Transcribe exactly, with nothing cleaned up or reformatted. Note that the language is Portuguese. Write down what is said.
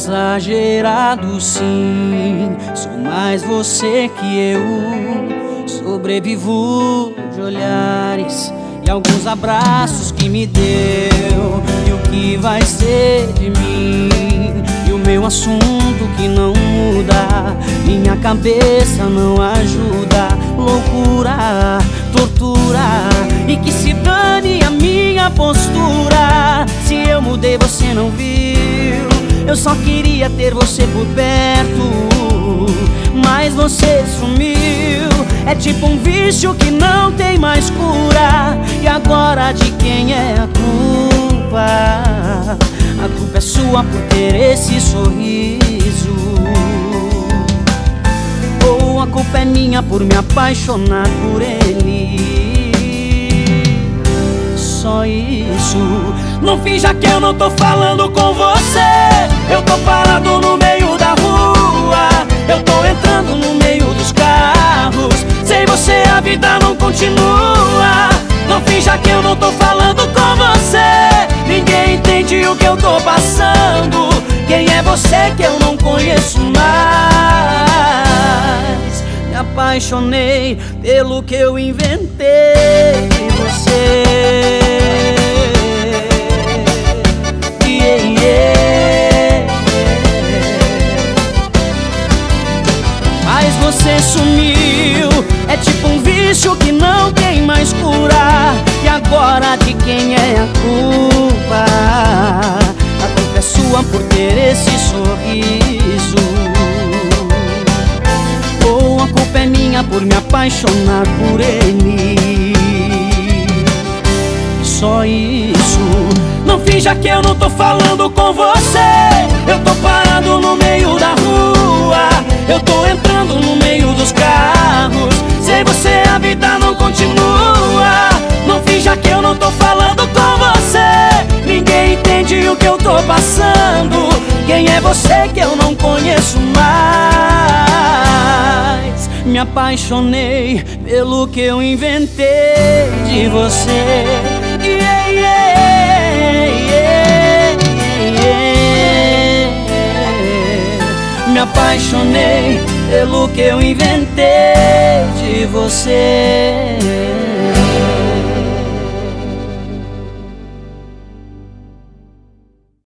exagerado sim, sou mais você que eu. Sobrevivo de olhares e alguns abraços que me deu. E o que vai ser de mim? E o meu assunto que não muda, minha cabeça não ajuda. Loucura, tortura, e que se dane a minha postura. Se eu mudei você não viu, eu só queria ter você por perto, mas você sumiu. É tipo um vício que não tem mais cura. E agora de quem é a culpa? A culpa é sua por ter esse sorriso, ou a culpa é minha por me apaixonar por ele? Só isso. Não finja que eu não tô falando com você. Eu tô parado no meio da rua, eu tô entrando no meio dos carros. Sem você a vida não continua. Não finja que eu não tô falando com você. Ninguém entende o que eu tô passando. Quem é você que eu não conheço mais? Me apaixonei pelo que eu inventei de você. Yeah, yeah. Mas você sumiu. É tipo um vício que não tem mais cura. E agora de quem é a culpa? A culpa é sua por ter esse sorriso, ou a culpa é minha por me apaixonar por ele? Só isso. Não finja que eu não tô falando com você. Eu tô parado no meio da rua, eu tô entrando no meio dos carros. Sem você a vida não continua. Não finja que eu não tô falando com você. Ninguém entende o que eu tô passando. Quem é você que eu não conheço mais? Me apaixonei pelo que eu inventei de você. Yeah, yeah, yeah, yeah. Me apaixonei pelo que eu inventei de você.